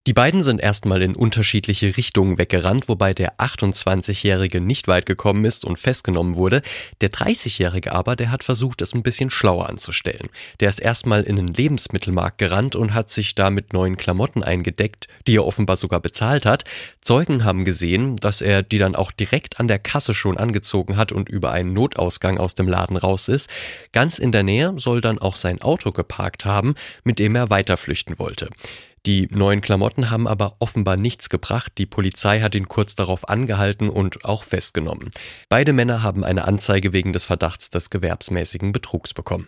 Die beiden sind erstmal in unterschiedliche Richtungen weggerannt, wobei der 28-Jährige nicht weit gekommen ist und festgenommen wurde. Der 30-Jährige aber, der hat versucht, es ein bisschen schlauer anzustellen. Der ist erstmal in den Lebensmittelmarkt gerannt und hat sich da mit neuen Klamotten eingedeckt, die er offenbar sogar bezahlt hat. Zeugen haben gesehen, dass er die dann auch direkt an der Kasse schon angezogen hat und über einen Notausgang aus dem Laden raus ist. Ganz in der Nähe soll dann auch sein Auto geparkt haben, mit dem er weiter flüchten wollte. Die neuen Klamotten haben aber offenbar nichts gebracht. Die Polizei hat ihn kurz darauf angehalten und auch festgenommen. Beide Männer haben eine Anzeige wegen des Verdachts des gewerbsmäßigen Betrugs bekommen.